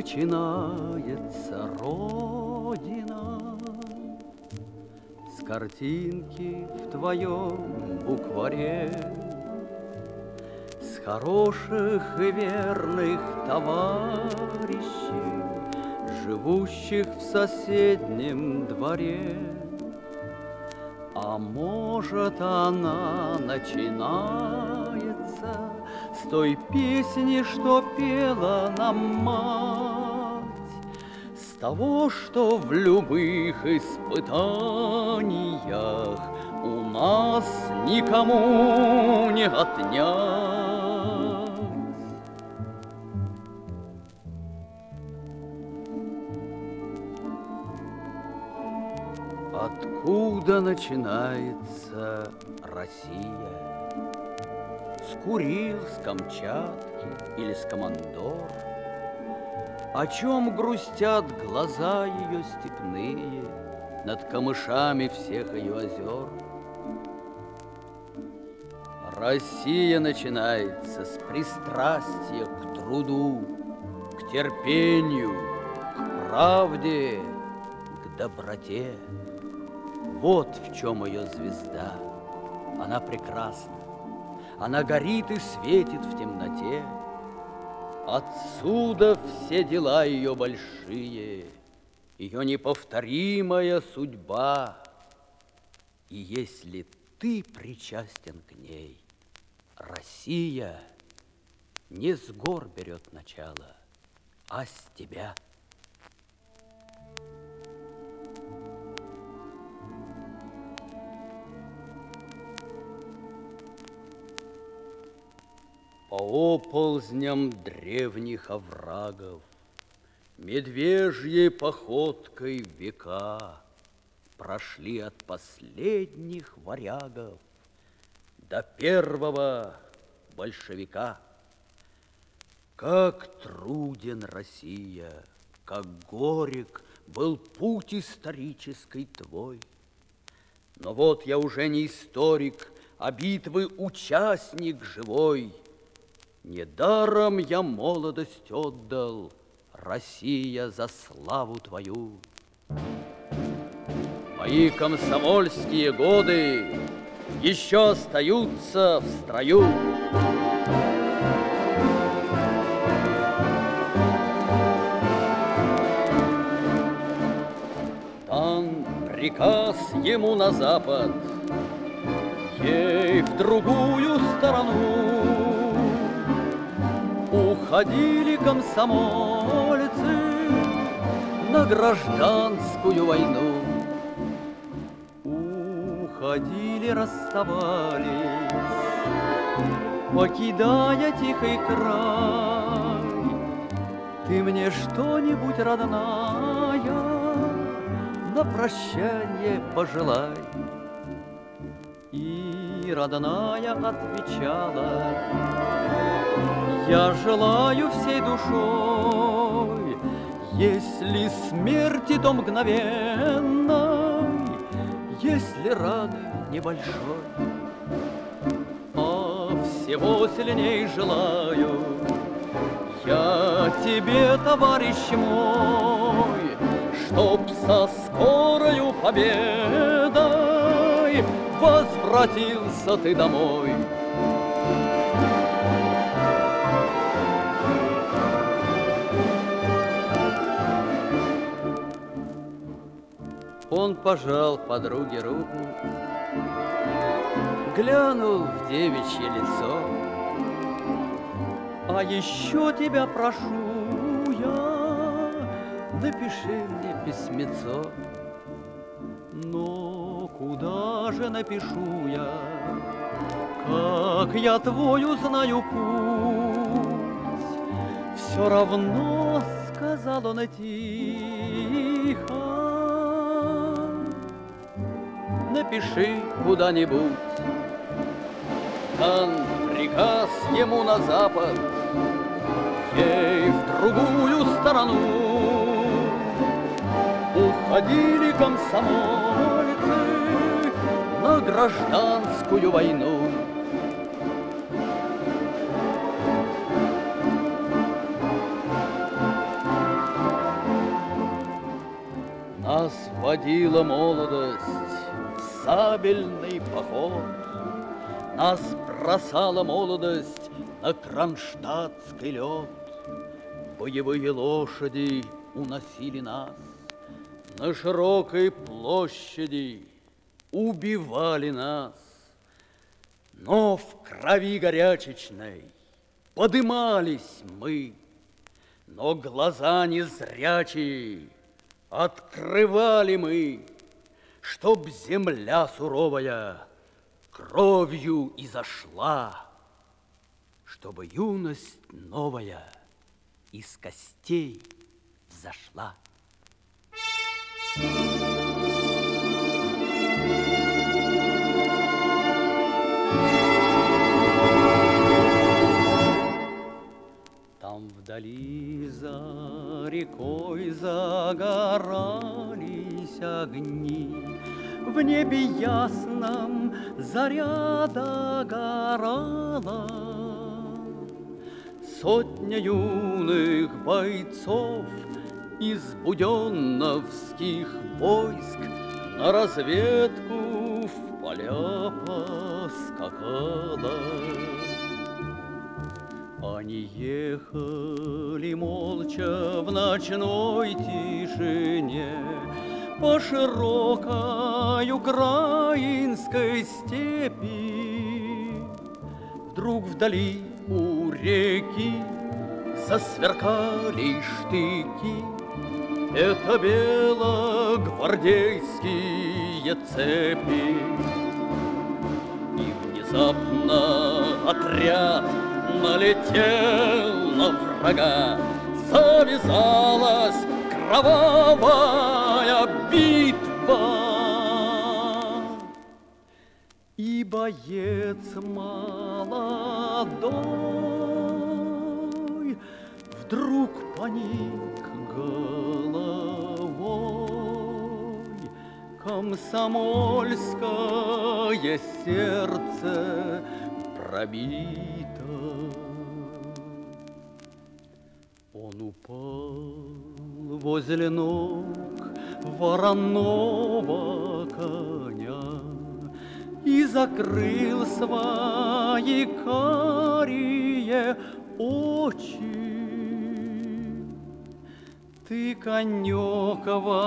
начинается Родина. С картинки в твоем букваре, с хороших и верных товарищей, живущих в соседнем дворе. А может, она начинается с той песни, что пела нам мать, с того, что в любых испытаниях у нас никому не отнять. Откуда начинается Россия? С Курил, с Камчатки или с Командор? О чем грустят глаза ее степные над камышами всех ее озер? Россия начинается с пристрастия к труду, к терпению, к правде, к доброте. Вот в чем ее звезда. Она прекрасна. Она горит и светит в темноте. Отсюда все дела ее большие, ее неповторимая судьба. И если ты причастен к ней, Россия не с гор берет начало, а с тебя. По оползням древних оврагов, медвежьей походкой века прошли от последних варягов до первого большевика. Как труден Россия, как горек был путь исторический твой. Но вот я уже не историк, а битвы участник живой. Недаром я молодость отдал, Россия, за славу твою. Мои комсомольские годы еще остаются в строю. Дан приказ ему на запад, ей в другую сторону. Уходили комсомольцы на гражданскую войну. Уходили, расставались, покидая тихий край. Ты мне что-нибудь, родная, на прощанье пожелай. И родная отвечала: я желаю всей душой, если смерти, то мгновенной, если раны небольшой. А всего сильней желаю я тебе, товарищ мой, чтоб со скорою победой возвратился ты домой. Он пожал подруге руку, глянул в девичье лицо. А еще тебя прошу я, напиши мне письмецо. Но куда же напишу я, как я твой узнаю путь? Все равно, сказал он тихо, напиши куда-нибудь. Дан приказ ему на запад, ей в другую сторону. Уходили комсомольцы на гражданскую войну. Нас водила молодость в сабельный поход, нас бросала молодость на кронштадтский лед. Боевые лошади уносили нас на широкой площади, убивали нас. Но в крови горячечной подымались мы, но глаза незрячие открывали мы, чтоб земля суровая кровью изошла, чтобы юность новая из костей взошла. Там вдали за рекой загорались огни, в небе ясном заря догорала. Сотня юных бойцов из буденновских войск на разведку в поля поскакала. Они ехали молча в ночной тишине по широкой украинской степи. Вдруг вдали у реки засверкали штыки. Это белогвардейские цепи. И внезапно отряд налетел на врага. Завязалась кровавая битва. И боец молодой вдруг поник головой. Комсомольское сердце пробито. Он упал возле ног вороного коня и закрыл свои карие очи. Ты, конек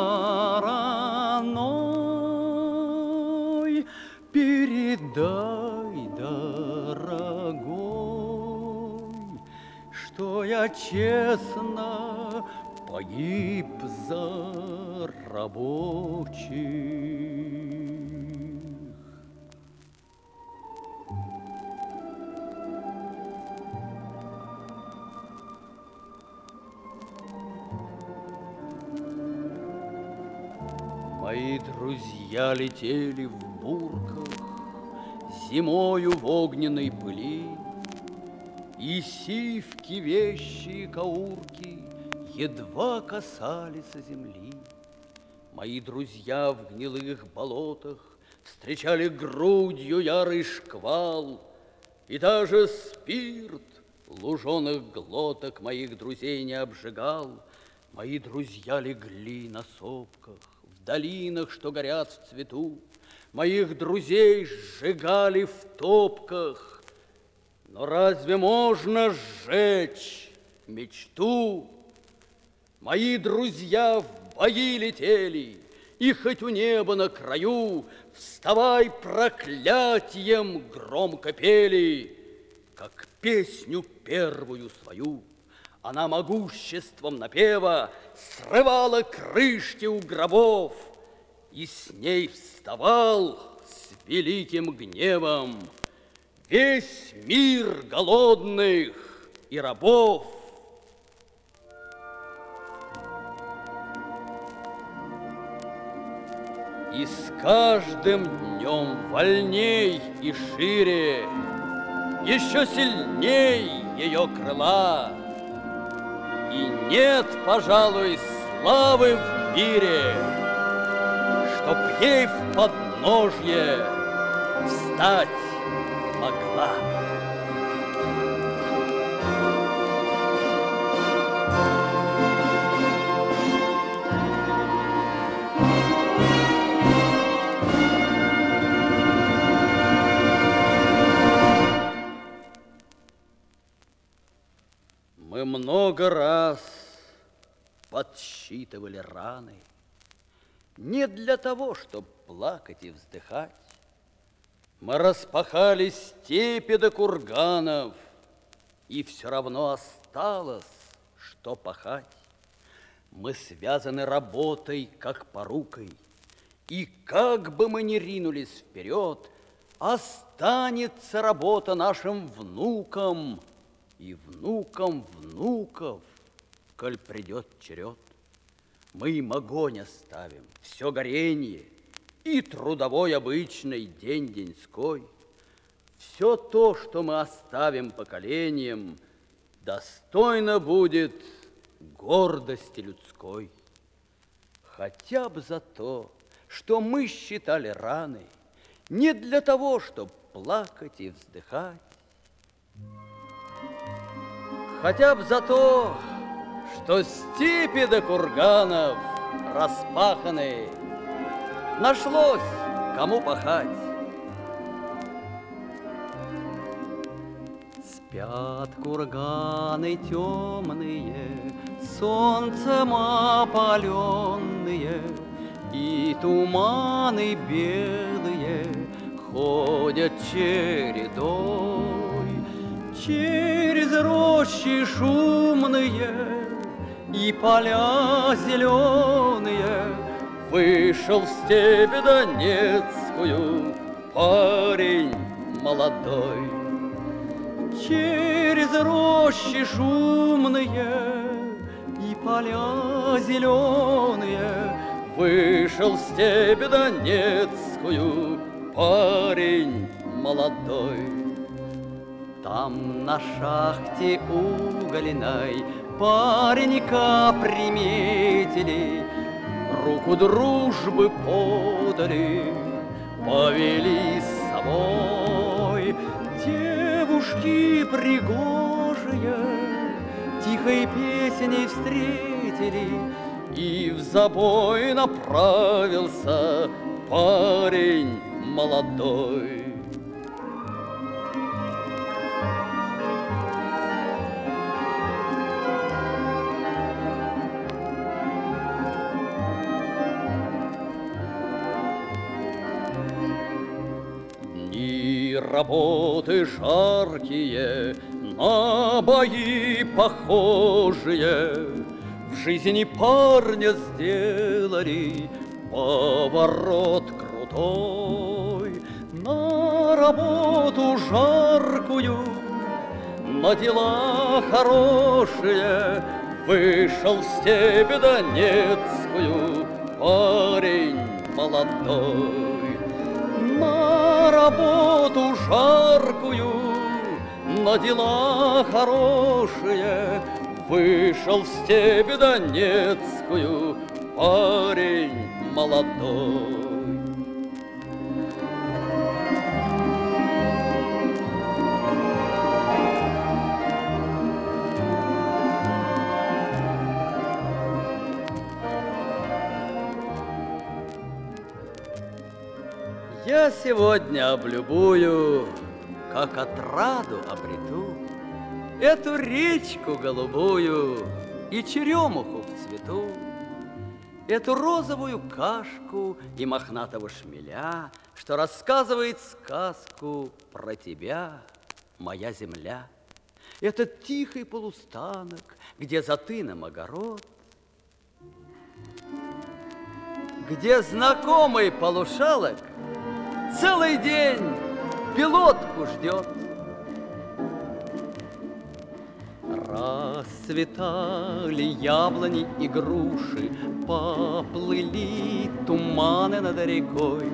вороной, передай, дорогой, что я честно погиб за рабочих. Мои друзья летели в бурках зимою в огненной пыли, и сивки, вещи, каурки едва касались земли. Мои друзья в гнилых болотах встречали грудью ярый шквал, и даже спирт луженых глоток моих друзей не обжигал. Мои друзья легли на сопках, в долинах, что горят в цвету. Моих друзей сжигали в топках. Но разве можно сжечь мечту? Мои друзья в бои летели, и хоть у неба на краю «Вставай, проклятием!» громко пели, как песню первую свою. Она могуществом напева срывала крышки у гробов, и с ней вставал с великим гневом весь мир голодных и рабов. И с каждым днем вольней и шире, еще сильней ее крыла. И нет, пожалуй, славы в мире, чтоб ей в подножье встать могла. Много раз подсчитывали раны, не для того, чтоб плакать и вздыхать. Мы распахали степи до курганов, и все равно осталось, что пахать. Мы связаны работой, как порукой, и как бы мы ни ринулись вперед, останется работа нашим внукам и внукам внуков, коль придет черед. Мы им огонь оставим, все горенье, и трудовой обычный день-деньской. Все то, что мы оставим поколениям, достойно будет гордости людской. Хотя бы за то, что мы считали раны, не для того, чтоб плакать и вздыхать. Хотя бы за то, что степи до курганов распаханы, нашлось, кому пахать. Спят курганы темные, солнцем опаленные, и туманы белые ходят чередой. Через рощи шумные и поля зеленые вышел в степь донецкую парень молодой. Через рощи шумные и поля зеленые вышел в степь донецкую парень молодой. Там на шахте угольной паренька приметили, руку дружбы подали, повели с собой. Девушки пригожие тихой песней встретили, и в забой направился парень молодой. Дни работы жаркие, на бои похожие, в жизни парня сделали поворот крутой. На работу жаркую, на дела хорошие вышел в степь донецкую парень молодой. На работу жаркую, на дела хорошие вышел в степь донецкую парень молодой. Я сегодня облюбую, как отраду обрету, эту речку голубую и черемуху в цвету, эту розовую кашку и мохнатого шмеля, что рассказывает сказку про тебя, моя земля. Этот тихий полустанок, где за тыном огород, где знакомый полушалок целый день пилотку ждет. Расцветали яблони и груши, поплыли туманы над рекой.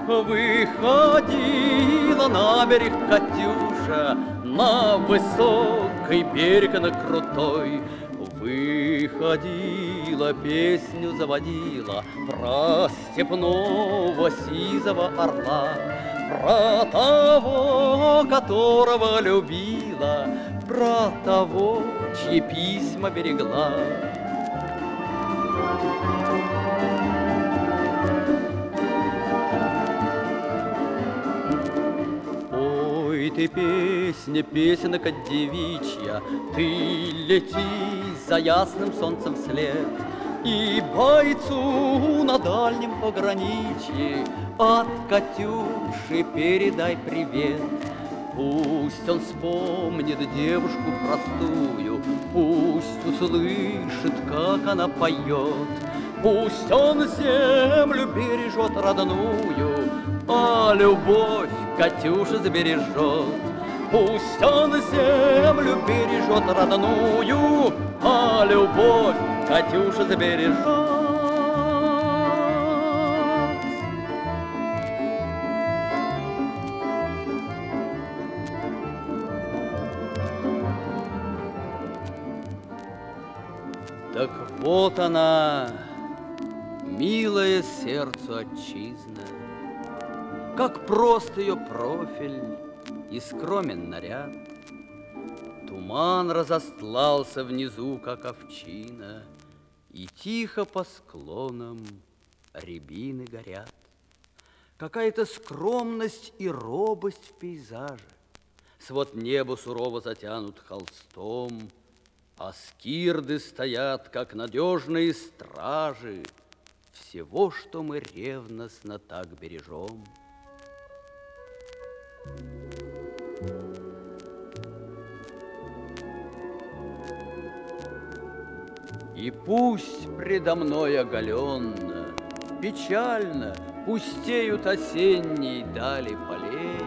Выходила на берег Катюша, на высокий берег, на крутой. Выходила, песню заводила про степного сизого орла, про того, которого любила, про того, чьи письма берегла. Ой, ты ты песня, песенка девичья, ты лети за ясным солнцем вслед, и бойцу на дальнем пограничье от Катюши передай привет. Пусть он вспомнит девушку простую, пусть услышит, как она поет. Пусть он землю бережет родную, а любовь Катюша забережет. Пусть он землю бережет родную, а любовь Катюша забережет. Так вот она, милая сердцу отчизна, как прост ее профиль и скромен наряд. Туман разостлался внизу, как овчина, и тихо по склонам рябины горят. Какая-то скромность и робость в пейзаже. Свод неба сурово затянут холстом, а скирды стоят, как надежные стражи всего, что мы ревностно так бережем. И пусть предо мной оголенно, печально пустеют осенние дали полей,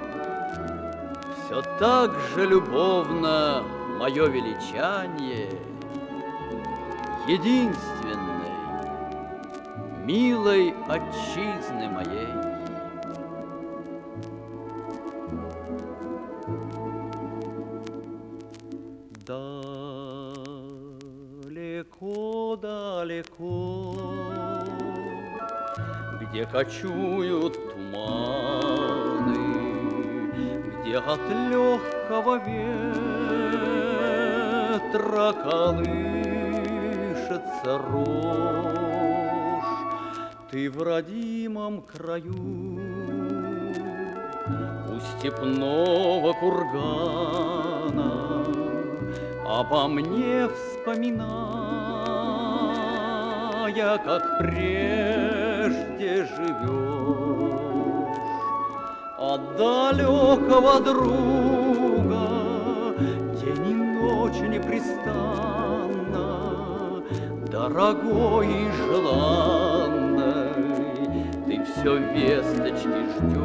все так же любовно мое величание единственной, милой отчизны моей. Далеко-далеко, где кочуют туманы, где от легкого ветра колышется рожь, ты в родимом краю у степного кургана обо мне вспоминая, как прежде живешь. От далекого друга день и ночь непрестанно, дорогой и желанной, ты все весточки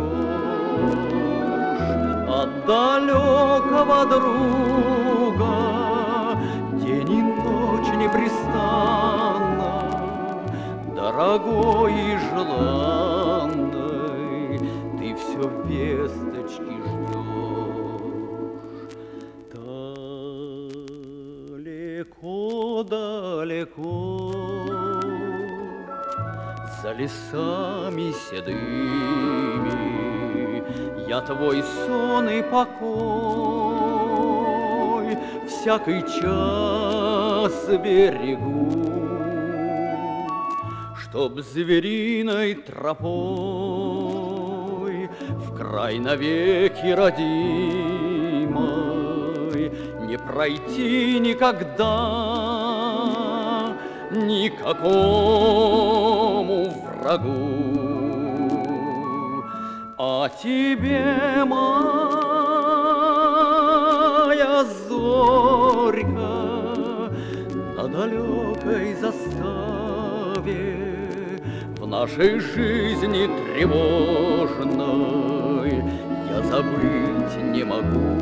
ждешь. От далекого друга день и ночь непрестанно, дорогой и желанной, ты все весточки ждешь. Далеко-далеко, за лесами седыми, я твой сон и покой всякий час берегу, чтоб звериной тропой в край навеки родимой не пройти никогда никакому врагу. А тебе, моя зорька, на далекой заставе в нашей жизни тревожной я забыть не могу.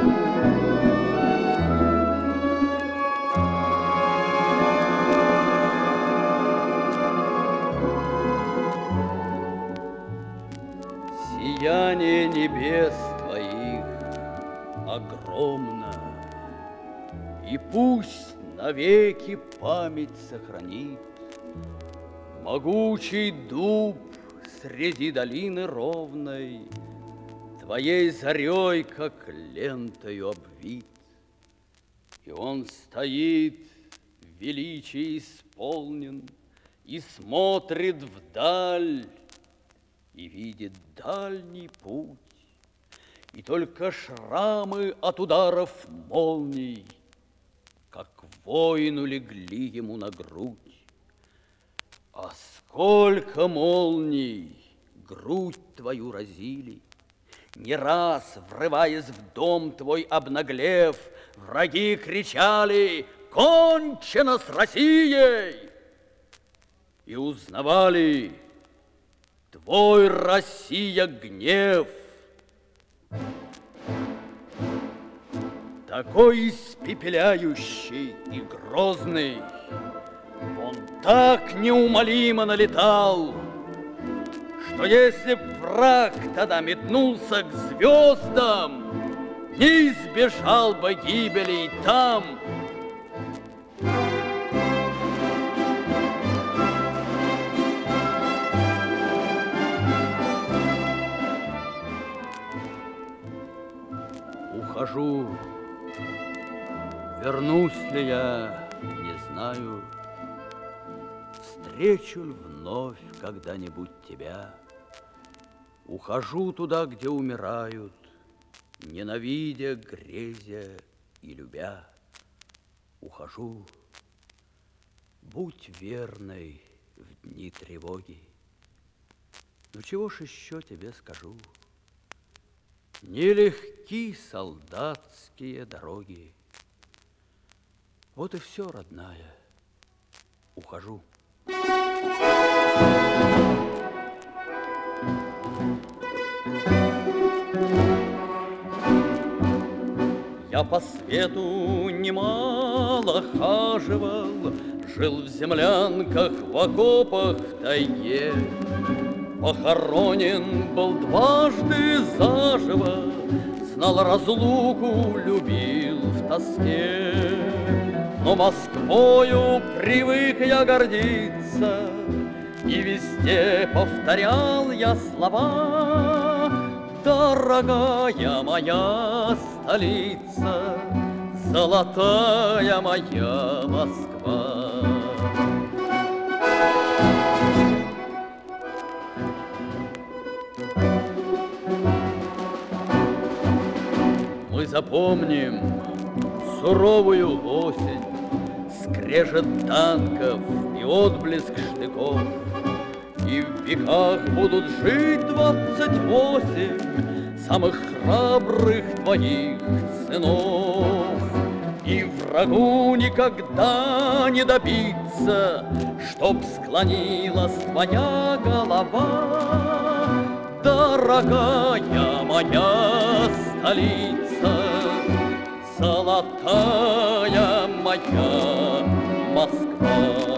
Сияние небес твоих огромно, и пусть навеки память сохранит могучий дуб среди долины ровной, твоей зарей, как лентою обвит. И он стоит, величие исполнен, и смотрит вдаль, и видит дальний путь, И только шрамы от ударов молний, как воину, легли ему на грудь. А сколько молний грудь твою разили! Не раз, врываясь в дом твой обнаглев, враги кричали: «Кончено с Россией!» И узнавали: твой, Россия, гнев. Такой испепеляющий и грозный, он так неумолимо налетал, что если б враг тогда метнулся к звездам, не избежал бы гибели и там. Ухожу, вернусь ли я, не знаю, встречу ли вновь когда-нибудь тебя. Ухожу туда, где умирают, ненавидя, грезя и любя. Ухожу, будь верной в дни тревоги. Ну чего ж еще тебе скажу? Нелегки солдатские дороги. Вот и все, родная, ухожу. Я по свету немало хаживал, жил в землянках, в окопах, в тайге. Похоронен был дважды заживо, знал разлуку, любил в тоске. Но Москвою привык я гордиться, и везде повторял я слова: дорогая моя столица, золотая моя Москва. Мы запомним суровую осень, скрежет танков и отблеск штыков. И в веках будут жить 28 самых храбрых твоих сынов. И врагу никогда не добиться, чтоб склонилась твоя голова. Дорогая моя столица, золотая моя Москва.